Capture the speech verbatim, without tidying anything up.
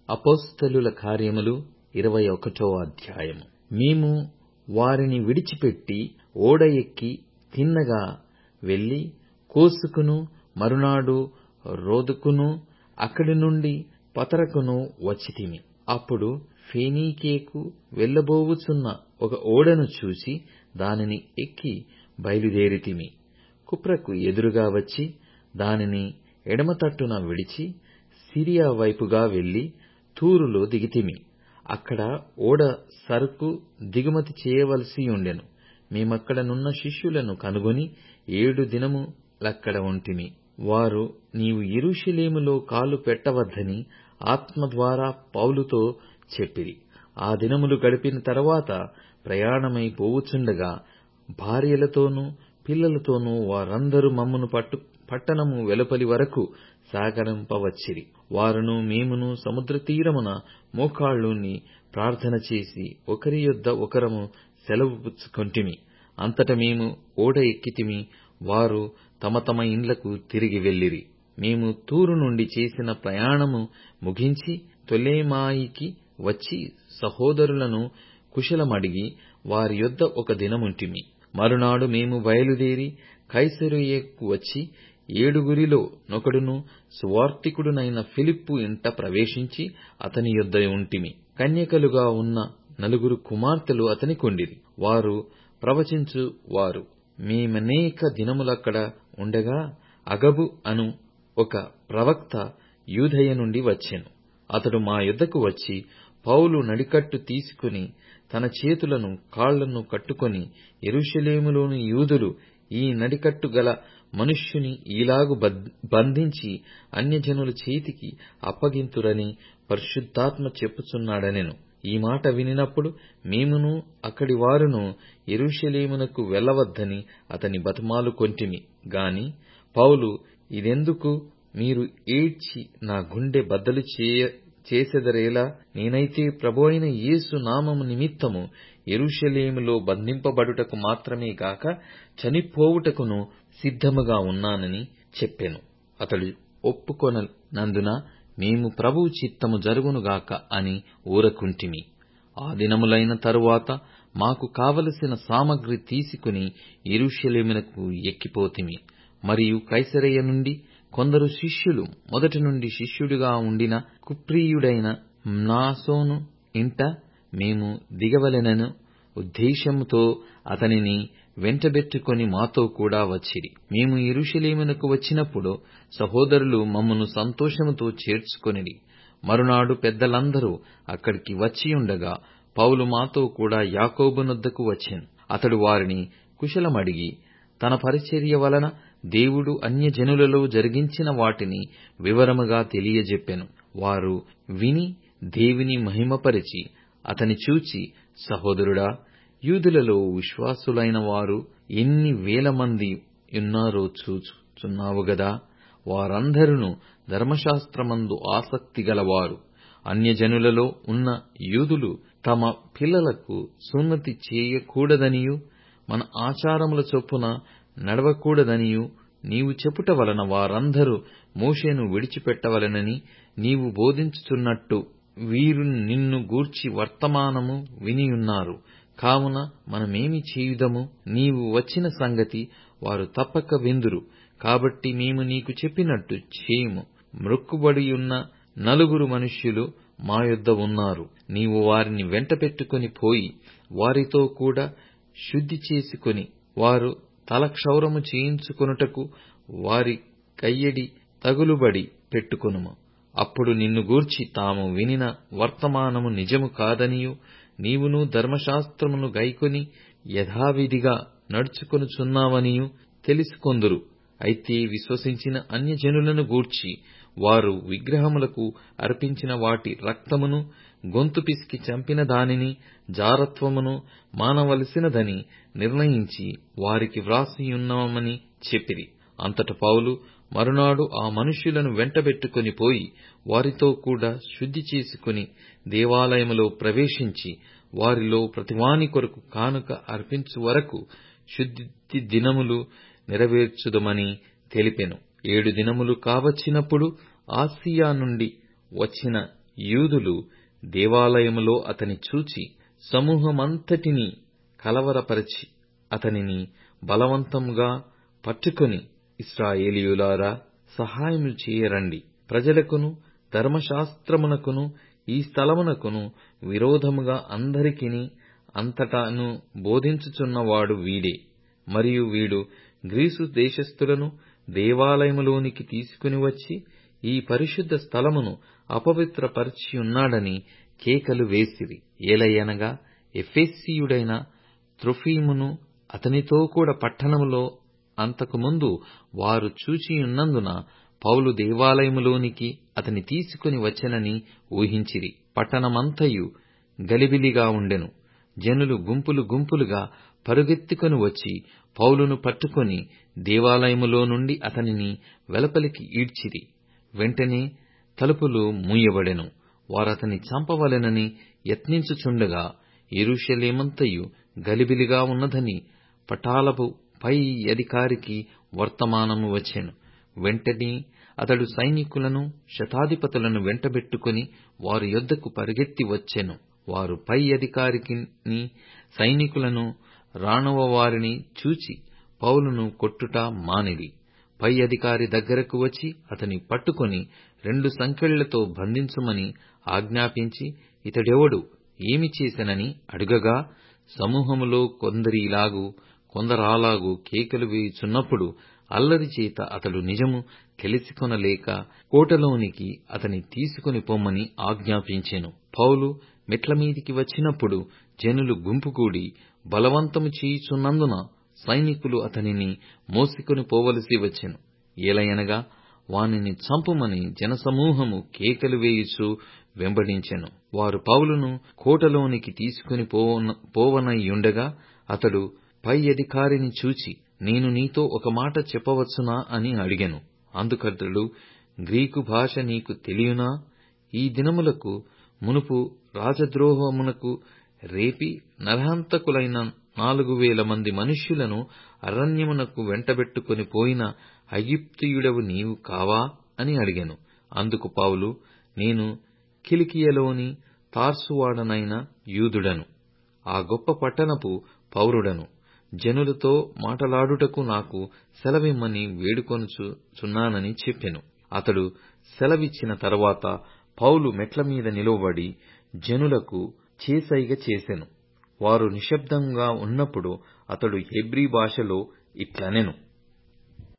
అపోస్తలుల కార్యములు ఇరవై ఒకటో అధ్యాయము. మేము వారిని విడిచిపెట్టి ఓడ ఎక్కి తిన్నగా వెళ్లి కోసుకును మరునాడు రోదుకును అక్కడి నుండి పతరకును వచ్చితిమి. అప్పుడు ఫేనీకేకు వెళ్ళబోవుచున్న ఒక ఓడను చూసి దానిని ఎక్కి బయలుదేరితిమి. కుప్రకు ఎదురుగా వచ్చి దానిని ఎడమతట్టున విడిచి సిరియా వైపుగా వెళ్లి తూరులో దిగితిమి. అక్కడ ఓడ సరుకు దిగుమతి చేయవలసియుండెను. మేమక్కడనున్న శిష్యులను కనుగొని ఏడు దినములక్కడ ఉంటిమి. వారు, నీవు యెరూషలేములో కాలు పెట్టవద్దని ఆత్మ ద్వారా పౌలుతో చెప్పిరి. ఆ దినములు గడిపిన తరువాత ప్రయాణమై పోవుచుండగా భార్యలతోనూ పిల్లలతోనూ వారందరూ మమ్మును పట్టు పట్టణము వెలుపలి వరకు సాగనంపవచ్చిరి. వారును మేమును సముద్రతీరమున మోకాళ్ళూని ప్రార్థన చేసి ఒకరి యొద్ద ఒకరము సెలవు పుచ్చుకొంటిమి. అంతట మేము ఓడ ఎక్కితిమి. వారు తమ తమ ఇండ్లకు తిరిగి వెళ్ళిరి. మేము తూరు నుండి చేసిన ప్రయాణము ముగించి తొలెమాయికి వచ్చి సహోదరులను కుశలమడిగి వారి యొద్ద ఒక దినముంటిమి. మరునాడు మేము బయలుదేరి కైసరయకు వచ్చి ఏడుగురిలో నొకడును సువార్తికుడునైన ఫిలిప్పు ఇంట ప్రవేశించి అతని యొద్ద ఉంటిమి. కన్యకలుగా ఉన్న నలుగురు కుమార్తెలు అతనికుండిరి. వారు ప్రవచించు వారు. మేమనేక దినములక్కడ ఉండగా అగబు అను ఒక ప్రవక్త యూదయ నుండి వచ్చెను. అతడు మా యొద్దకు వచ్చి, పౌలు నడికట్టు తీసుకుని తన చేతులను కాళ్లను కట్టుకొని, యెరూషలేములోని యూదులు ఈ నడికట్టు గల మనుష్యుని ఈలాగు బంధించి అన్యజనుల చేతికి అప్పగింతురని పరిశుద్ధాత్మ చెప్పుచున్నాడనెను. ఈ మాట వినినప్పుడు మేమును అక్కడి వారును యెరూషలేమునకు వెళ్ళవద్దని అతని బతిమాలుకొంటిమి గాని పౌలు, ఇదెందుకు? మీరు ఏడ్చి నా గుండె బద్దలు చేయ చేసెదరేలా? నేనైతే ప్రభువైన యేసు నామము నిమిత్తము యెరూషలేములో బంధింపబడుటకు మాత్రమే గాక చనిపోవుటకును సిద్ధముగా ఉన్నానని చెప్పెను. అతడు ఒప్పుకొననందున మేము ప్రభువు చిత్తము జరుగునుగాక అని ఊరకుంటిమి. ఆ దినములైన తరువాత మాకు కావలసిన సామగ్రి తీసుకుని యెరూషలేమునకు ఎక్కిపోతిమి. మరియు కైసరయ నుండి కొందరు శిష్యులు, మొదటి నుండి శిష్యుడిగా ఉండిన కుప్రీయుడైన మ్నాసోను ఇంట మేము దిగవలెనను ఉద్దేశముతో అతనిని వెంటబెట్టుకొని మాతో కూడా వచ్చిరి. మేము యెరూషలేమునకు వచ్చినప్పుడు సహోదరులు మమ్మును సంతోషముతో చేర్చుకొనిరి. మరునాడు పెద్దలందరూ అక్కడికి వచ్చియుండగా పౌలు మాతో కూడా యాకోబునొద్దకు వచ్చెను. అతడు వారిని కుశలమడిగి తన పరిచర్య వలన దేవుడు అన్యజనులలో జరిగించిన వాటిని వివరముగా తెలియజెప్పెను. వారు విని దేవుని మహిమపరచి అతని చూచి, సహోదరుడా, యూదులలో విశ్వాసులైన వారు ఎన్ని వేల మంది ఉన్నారో చూచుచున్నావు గదా. వారందరును ధర్మశాస్త్రమందు ఆసక్తి గలవారు. అన్యజనులలో ఉన్న యూదులు తమ పిల్లలకు సున్నతి చేయకూడదనియూ మన ఆచారముల చొప్పున నడవకూడదనియూ నీవు చెప్పుట వలన వారందరూ మోషేను విడిచిపెట్టవలెనని నీవు బోధించుచున్నట్టు వీరు నిన్ను గూర్చి వర్తమానము వినియున్నారు. కావున మనమేమి చేయుదము? నీవు వచ్చిన సంగతి వారు తప్పక విందురు. కాబట్టి మేము నీకు చెప్పినట్టు చేయుము. మ్రొక్కుబడియున్న నలుగురు మనుష్యులు మా యొద్ద ఉన్నారు. నీవు వారిని వెంటబెట్టుకొని పోయి వారితో కూడా శుద్ధి చేసుకొని వారు తలక్షౌరము చేయించుకొనుటకు వారి కయ్యడి తగులుబడి పెట్టుకొనుము. అప్పుడు నిన్ను గూర్చి తాము వినిన వర్తమానము నిజము కాదనియూ నీవును ధర్మశాస్త్రమును గైకొని యథావిధిగా నడుచుకొనుచున్నావనియూ తెలుసుకొందురు. అయితే విశ్వసించిన అన్యజనులను గూర్చి వారు విగ్రహములకు అర్పించిన వాటి రక్తమును, గొంతు పిసికి చంపిన దానిని, జారత్వమును మానవలసినదని నిర్ణయించి వారికి వ్రాసియున్నామని చెప్పిరి. అంతట పౌలు మరునాడు ఆ మనుష్యులను వెంటబెట్టుకొని పోయి వారితో కూడా శుద్ధి చేసుకుని దేవాలయములో ప్రవేశించి వారిలో ప్రతివాని కొరకు కానుక అర్పించు వరకు శుద్ధి దినములు నెరవేర్చుదమని తెలిపెను. ఏడు దినములు కావచ్చినప్పుడు ఆసియా నుండి వచ్చిన యూదులు దేవాలయములో అతని చూచి సమూహమంతటినీ కలవరపరచి అతనిని బలవంతముగా పట్టుకొని, ఇశ్రాయేలీయులారా, సహాయము చేయరండి. ప్రజలకును ధర్మశాస్త్రమునకును ఈ స్థలమునకును విరోధముగా అందరికిని అంతటాను బోధించుచున్నవాడు వీడే. మరియు వీడు గ్రీసు దేశస్థులను దేవాలయములోనికి తీసుకుని వచ్చి ఈ పరిశుద్ధ స్థలమును అపవిత్రపరచియున్నాడని కేకలు వేసిరి. ఏలయనగా ఎఫెసీయుడైన త్రోఫిమును అతనితో కూడా పట్టణములో అంతకుముందు వారు చూచియున్నందున పౌలు దేవాలయములోనికి అతని తీసుకుని వచ్చెనని ఊహించిరి. పట్టణమంతయు గలిబిలిగా ఉండెను. జనులు గుంపులు గుంపులుగా పరుగెత్తుకొని వచ్చి పౌలును పట్టుకొని దేవాలయములో నుండి అతనిని వెలుపలికి ఈడ్చిరి. వెంటనే తలుపులు మూయబడెను. వారతని చంపవలెనని యత్నించుచుండగా యెరూషలేమంతయు గలిబిలిగా ఉన్నదని పటాలపు పై అధికారికి వర్తమానము వచ్చెను. వెంటనే అతడు సైనికులను శతాధిపతులను వెంటబెట్టుకుని వారి యొద్దకు పరిగెత్తి వచ్చెను. వారు పై అధికారికిని సైనికులను రాణువ వారిని చూచి పౌలును కొట్టుట మానిరి. పై అధికారి దగ్గరకు వచ్చి అతని పట్టుకొని రెండు సంకెళ్లతో బంధించుమని ఆజ్ఞాపించి, ఇతడెవడు, ఏమి చేసెనని అడుగగా, సమూహములో కొందరిలాగు కొందరాలాగు కేకలు వేయుచున్నప్పుడు అల్లరి చేత అతడు నిజము తెలిసికొనలేక కోటలోనికి అతని తీసుకుని పొమ్మని ఆజ్ఞాపించెను. పౌలు మెట్లమీదికి వచ్చినప్పుడు జనులు గుంపుకూడి బలవంతము చేయుచున్నందున సైనికులు అతనిని మోసికొని పోవలసి వచ్చెను. ఏలయనగా వానిని చంపుమని జనసమూహము కేకలు వేయుచు వెంబడించెను. వారు పౌలును కోటలోనికి తీసుకుని పోవనయ్యుండగా అతడు పై అధికారిని చూచి, నేను నీతో ఒక మాట చెప్పవచ్చునా అని అడిగెను. అందుకతడు, గ్రీకు భాష నీకు తెలియునా? ఈ దినములకు మునుపు రాజద్రోహమునకు రేపి నరహంతకులైన నాలుగు వేల మంది మనుష్యులను అరణ్యమునకు వెంటబెట్టుకొని పోయిన ఐగుప్తీయుడవు నీవు కావా అని అడిగెను. అందుకు పౌలు, నేను కిలికియలోని తార్సువాడనైన యూదుడను, ఆ గొప్ప పట్టణపు పౌరుడను. జనులతో మాటలాడుటకు నాకు సెలవిమ్మని వేడుకొనుచున్నానని చెప్పెను. అతడు సెలవిచ్చిన తరువాత పౌలు మెట్లమీద నిలువబడి జనులకు చేసైగ చేసెను. వారు నిశ్శబ్దంగా ఉన్నప్పుడు అతడు హెబ్రీ భాషలో ఇట్లనెను,